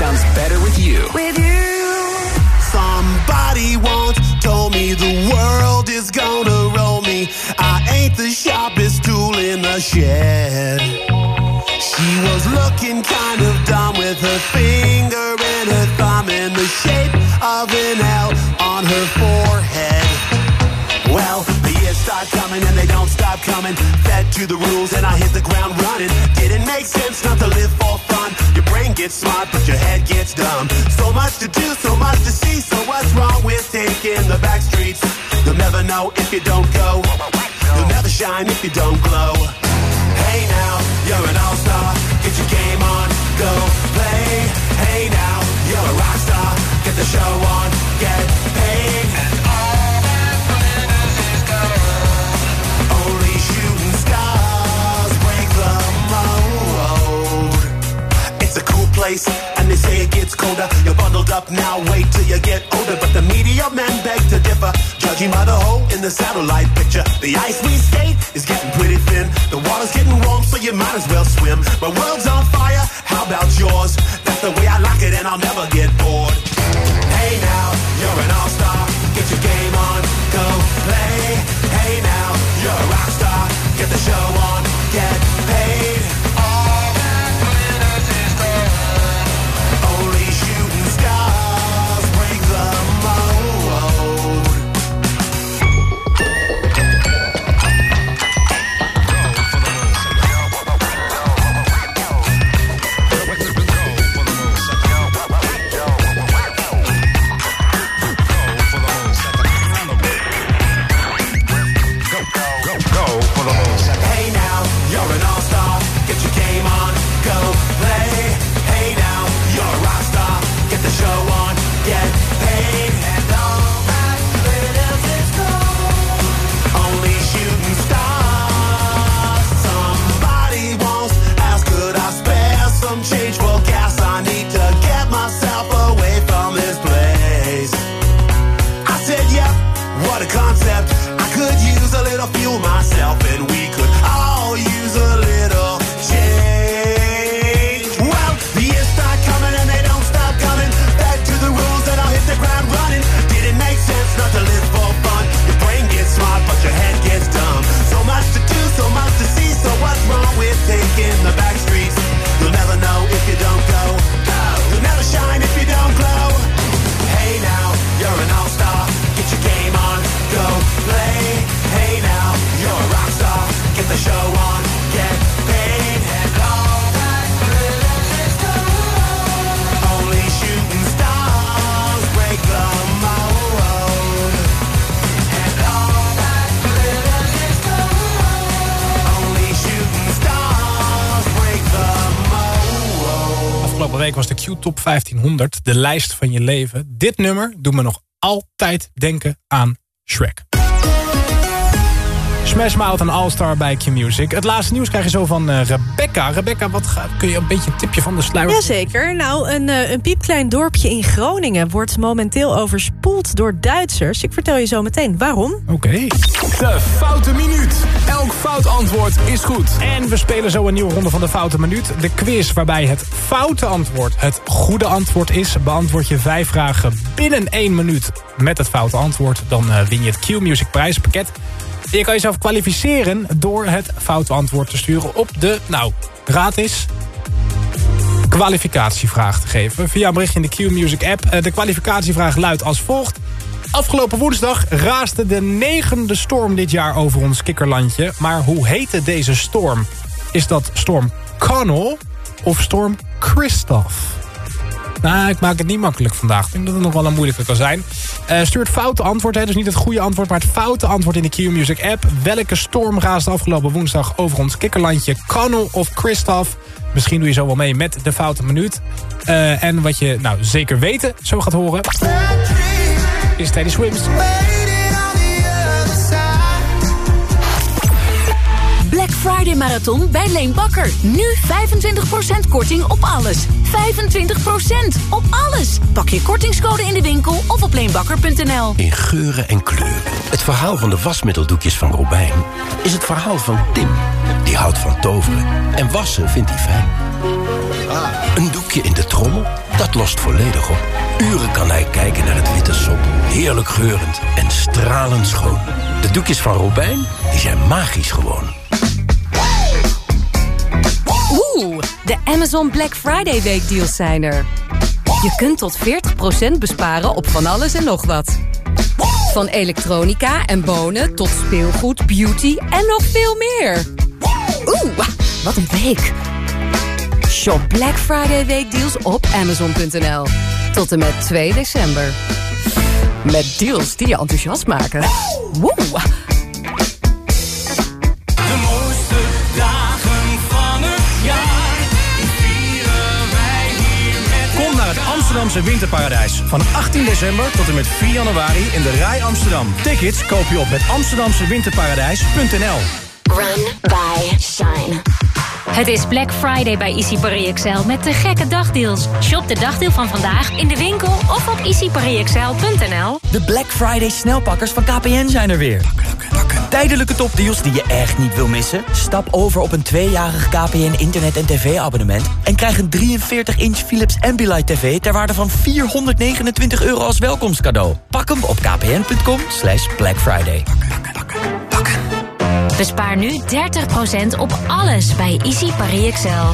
sounds better with you. With you. Somebody once told me the world is gonna roll me. I ain't the sharpest tool in the shed. She was looking kind of dumb with her finger and her thumb in the shape of an L on her forehead. Well, the years start coming and they don't stop coming. Fed to the rules and I hit the ground running. Didn't make sense not to live for fun. Your brain gets smart but your head gets dumb. So much to do, so much to see. So what's wrong with taking the back streets? You'll never know if you don't go. You'll never shine if you don't glow. Hey now, you're an all-star. Get your game on, go play. Hey now, you're a rock star. Get the show on, get paid. And all that glitters is gold. Only shooting stars break the mold. It's a cool place, and they say it gets colder. You're bundled up now, wait till you get older. But the media men beg to differ, judging by the hole in the satellite picture. The ice we skate is getting pretty thin. The water's getting warm, so you might as well swim. My world's on fire, how about yours? That's the way I like it, and I'll never get bored. Hey now, you're an all-star. Get your game on, go play. Hey now, you're a rock star. Get the show on, get paid. All that glitters is gold. Only shooting stars break the mold. Hey now, you're an all-star. Get your game on, go play. Hey now, you're a rock star. Get the show on, get paid. And all that glitters is gold. Only shooting stars. Somebody once asked, could I spare some change for gas? I need to get myself away from this place. I said, yep, what a concept. I could use a little fuel myself, and we could all use a little change. Well, the years start coming and they don't stop coming. Back to the rules and I'll hit the ground running. Didn't make sense not to live for fun. Your brain gets smart but your head gets dumb. So much to do, so much to see. So what's wrong with taking the back streets? You'll never know if you don't go. You'll never shine if you don't glow. Hey now, you're an all-star. Get your game on, go play. Hey now, you're a rock star. Get the show on, get paid. And all that glitters is gold. Only shooting stars break the mold. And all that glitters is gold. Only shooting stars break the mold. Afgelopen week was de Q-top vijftienhonderd, de lijst van je leven. Dit nummer doet me nog altijd denken aan Shrek. Smash Mouth en All-Star bij Q-Music. Het laatste nieuws krijg je zo van uh, Rebecca. Rebecca, wat ga, kun je een beetje een tipje van de sluier? Jazeker. Nou, een, uh, een piepklein dorpje in Groningen wordt momenteel overspoeld door Duitsers. Ik vertel je zo meteen waarom. Oké. Okay. De Foute Minuut. Elk fout antwoord is goed. En we spelen zo een nieuwe ronde van de Foute Minuut. De quiz waarbij het foute antwoord het goede antwoord is. Beantwoord je vijf vragen binnen één minuut met het foute antwoord. Dan uh, win je het Q-Music prijspakket. Je kan jezelf kwalificeren door het foute antwoord te sturen op de, nou, raad is, kwalificatievraag te geven. Via een berichtje in de Q-Music app. De kwalificatievraag luidt als volgt. Afgelopen woensdag raasde de negende storm dit jaar over ons kikkerlandje. Maar hoe heette deze storm? Is dat storm Connell of storm Christoph? Nou, ik maak het niet makkelijk vandaag. Ik denk dat het nog wel een moeilijke kan zijn. Uh, stuur het foute antwoord, hè, dus niet het goede antwoord, maar het foute antwoord in de Q-Music app. Welke storm raasde afgelopen woensdag over ons kikkerlandje? Connell of Christoph? Misschien doe je zo wel mee met de foute minuut. Uh, en wat je nou zeker weten zo gaat horen is Teddy Swims. Black Friday Marathon bij Leen Bakker. Nu vijfentwintig procent korting op alles. vijfentwintig procent op alles. Pak je kortingscode in de winkel of op leenbakker punt n l. In geuren en kleuren. Het verhaal van de wasmiddeldoekjes van Robijn is het verhaal van Tim. Die houdt van toveren. En wassen vindt hij fijn. Een doekje in de trommel, dat lost volledig op. Uren kan hij kijken naar het witte sop. Heerlijk geurend en stralend schoon. De doekjes van Robijn, die zijn magisch gewoon. Oeh, de Amazon Black Friday weekdeals zijn er. Je kunt tot veertig procent besparen op van alles en nog wat. Van elektronica en bonen tot speelgoed, beauty en nog veel meer. Oeh, wat een week. Shop Black Friday weekdeals op amazon punt n l. Tot en met twee december. Met deals die je enthousiast maken. Woe! De mooiste dagen van het jaar, die vieren wij hier met... Kom naar het Amsterdamse Winterparadijs. Van achttien december tot en met vier januari in de Rai Amsterdam. Tickets koop je op met amsterdamse winterparadijs punt n l. Run, buy, shine. Het is Black Friday bij Easy Paris Excel met de gekke dagdeals. Shop de dagdeel van vandaag in de winkel of op easy paris excel punt n l. De Black Friday snelpakkers van K P N zijn er weer. Tijdelijke topdeals die je echt niet wil missen? Stap over op een tweejarig K P N internet- en tv-abonnement... en krijg een drieënveertig inch Philips Ambilight T V... ter waarde van vierhonderdnegenentwintig euro als welkomstcadeau. Pak hem op kpn punt com slash Black Friday. Bespaar nu dertig procent op alles bij Easy Paris Excel.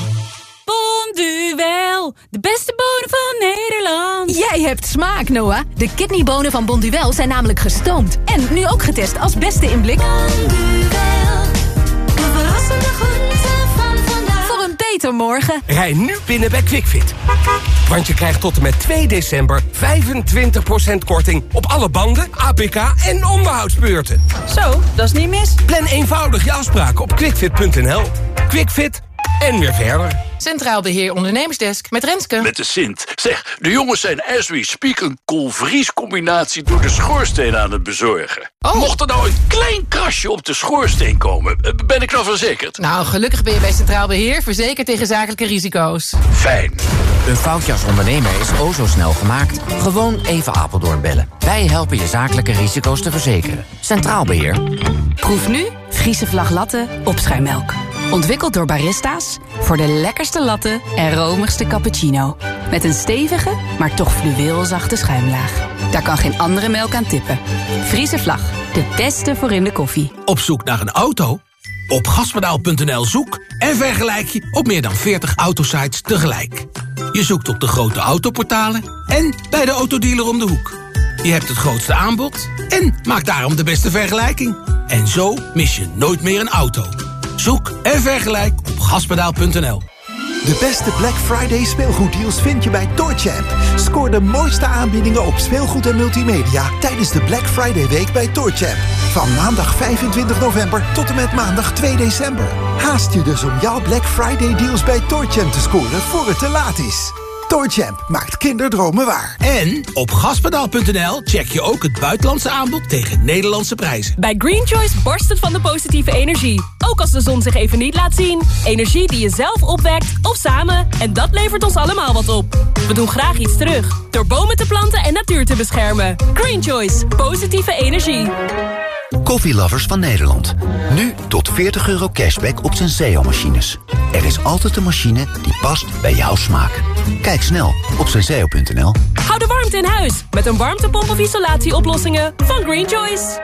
Bonduel, de beste bonen van Nederland. Jij hebt smaak, Noah. De kidneybonen van Bonduel zijn namelijk gestoomd. En nu ook getest als beste in blik. Bonduel, de verrassende groente van vandaag. Voor een beter morgen. Rij nu binnen bij QuickFit. Want je krijgt tot en met twee december vijfentwintig procent korting op alle banden, A P K en onderhoudsbeurten. Zo, dat is niet mis. Plan eenvoudig je afspraak op quickfit punt n l. QuickFit en weer verder. Centraal Beheer Ondernemersdesk met Renske. Met de Sint. Zeg, de jongens zijn as we speak een koolvriescombinatie door de schoorsteen aan het bezorgen. Oh. Mocht er nou een klein krasje op de schoorsteen komen, ben ik dan verzekerd? Nou, gelukkig ben je bij Centraal Beheer verzekerd tegen zakelijke risico's. Fijn. Een foutje als ondernemer is o zo snel gemaakt. Gewoon even Apeldoorn bellen. Wij helpen je zakelijke risico's te verzekeren. Centraal Beheer. Proef nu Friese Vlag Latte op schuimmelk. Ontwikkeld door barista's voor de lekkerste latte en romigste cappuccino. Met een stevige, maar toch fluweelzachte schuimlaag. Daar kan geen andere melk aan tippen. Friese Vlag, de beste voor in de koffie. Op zoek naar een auto? Op gaspedaal punt n l zoek en vergelijk je op meer dan veertig autosites tegelijk. Je zoekt op de grote autoportalen en bij de autodealer om de hoek. Je hebt het grootste aanbod en maakt daarom de beste vergelijking. En zo mis je nooit meer een auto. Zoek en vergelijk op gaspedaal punt n l. De beste Black Friday speelgoeddeals vind je bij ToyChamp. Scoor de mooiste aanbiedingen op speelgoed en multimedia tijdens de Black Friday week bij ToyChamp. Van maandag vijfentwintig november tot en met maandag twee december. Haast je dus om jouw Black Friday deals bij ToyChamp te scoren voor het te laat is. ToyChamp maakt kinderdromen waar. En op gaspedaal punt n l check je ook het buitenlandse aanbod tegen Nederlandse prijzen. Bij Green Choice barst het van de positieve energie. Ook als de zon zich even niet laat zien. Energie die je zelf opwekt of samen. En dat levert ons allemaal wat op. We doen graag iets terug. Door bomen te planten en natuur te beschermen. Green Choice. Positieve energie. Koffielovers van Nederland. Nu tot veertig euro cashback op Senseo-machines. Er is altijd een machine die past bij jouw smaak. Kijk snel op senseo punt n l. Hou de warmte in huis met een warmtepomp of isolatieoplossingen van Green Choice.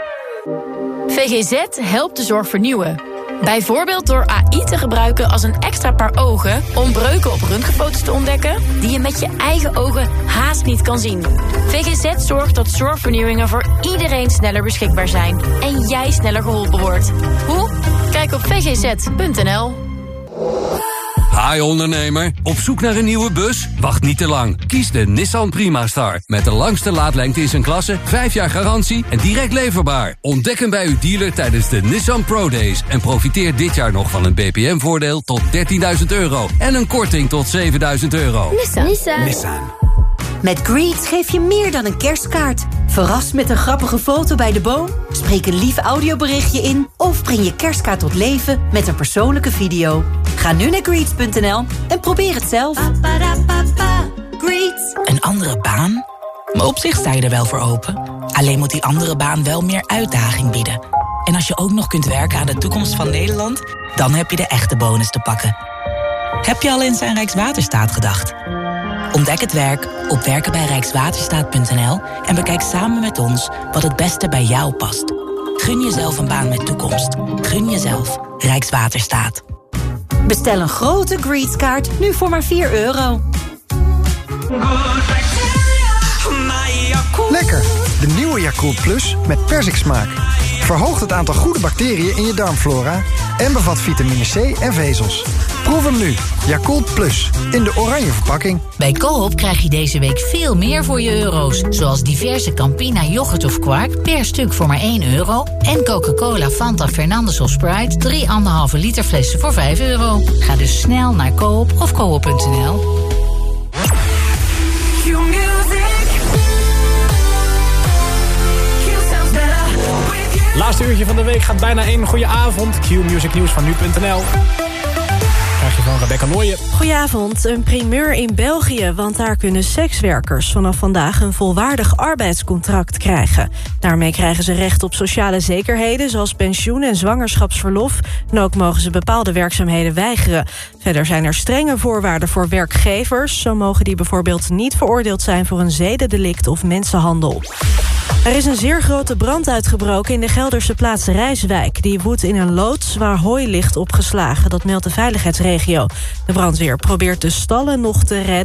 V G Z helpt de zorg vernieuwen. Bijvoorbeeld door A I te gebruiken als een extra paar ogen om breuken op röntgenfoto's te ontdekken die je met je eigen ogen haast niet kan zien. V G Z zorgt dat zorgvernieuwingen voor iedereen sneller beschikbaar zijn en jij sneller geholpen wordt. Hoe? Kijk op v g z punt n l. Hi ondernemer, op zoek naar een nieuwe bus? Wacht niet te lang. Kies de Nissan Primastar. Met de langste laadlengte in zijn klasse, vijf jaar garantie en direct leverbaar. Ontdek hem bij uw dealer tijdens de Nissan Pro Days. En profiteer dit jaar nog van een B P M-voordeel tot dertienduizend euro. En een korting tot zevenduizend euro. Nissan. Nissan. Nissan. Met Greets geef je meer dan een kerstkaart. Verras met een grappige foto bij de boom, spreek een lief audioberichtje in of breng je kerstkaart tot leven met een persoonlijke video. Ga nu naar greets punt n l en probeer het zelf. Greets. Een andere baan? Maar op zich sta je er wel voor open. Alleen moet die andere baan wel meer uitdaging bieden. En als je ook nog kunt werken aan de toekomst van Nederland, dan heb je de echte bonus te pakken. Heb je al eens aan Rijkswaterstaat gedacht? Ontdek het werk op werken bij rijkswaterstaat punt n l en bekijk samen met ons wat het beste bij jou past. Gun jezelf een baan met toekomst. Gun jezelf Rijkswaterstaat. Bestel een grote Greetskaart nu voor maar vier euro. Lekker, de nieuwe Yakult Plus met persiksmaak. Verhoogt het aantal goede bacteriën in je darmflora en bevat vitamine C en vezels. Proef hem nu, Yakult Plus, in de oranje verpakking. Bij Coop krijg je deze week veel meer voor je euro's. Zoals diverse Campina, yoghurt of kwark per stuk voor maar één euro. En Coca-Cola, Fanta, Fernandes of Sprite drie komma vijf liter flessen voor vijf euro. Ga dus snel naar Coop of coop punt n l. Laatste uurtje van de week gaat bijna in. Goedenavond. Q-Music Nieuws van nu punt n l. Krijg je van Rebecca Nooijen. Goedenavond. Een primeur in België, want daar kunnen sekswerkers vanaf vandaag een volwaardig arbeidscontract krijgen. Daarmee krijgen ze recht op sociale zekerheden, zoals pensioen en zwangerschapsverlof. En ook mogen ze bepaalde werkzaamheden weigeren. Verder zijn er strenge voorwaarden voor werkgevers. Zo mogen die bijvoorbeeld niet veroordeeld zijn voor een zedendelict of mensenhandel. Er is een zeer grote brand uitgebroken in de Gelderse plaats Rijswijk. Die woedt in een loods waar hooi ligt opgeslagen. Dat meldt de veiligheidsregio. De brandweer probeert de stallen nog te redden.